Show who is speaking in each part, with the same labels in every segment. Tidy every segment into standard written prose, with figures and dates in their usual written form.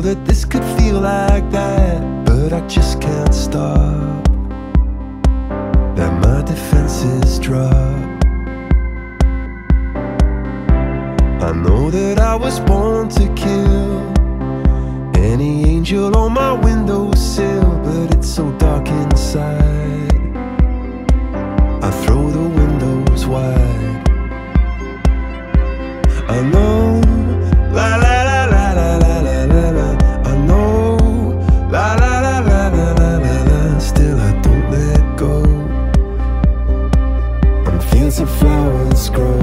Speaker 1: that this could feel like that, but I just can't stop. That my defenses drop. I know that I was born to kill any angel on my windowsill, but it's so dark inside. I throw the windows wide. I know, la la la la la la la la la. I know, la la la la la la la la. Still I don't let go. And fields of flowers grow.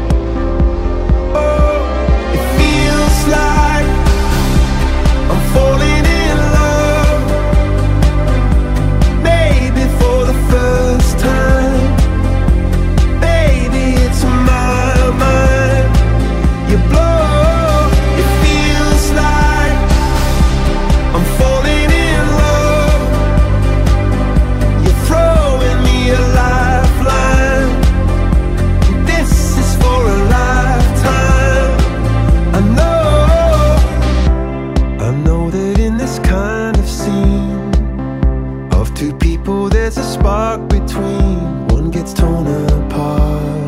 Speaker 1: Oh, it feels like I'm falling in love. Maybe for the first time. Baby, it's my mind. You blow, it feels like I'm falling in love. You're throwing me a lifeline. This is for a lifetime. I know that in this kind of scene of two people there's a spark between. One gets torn apart,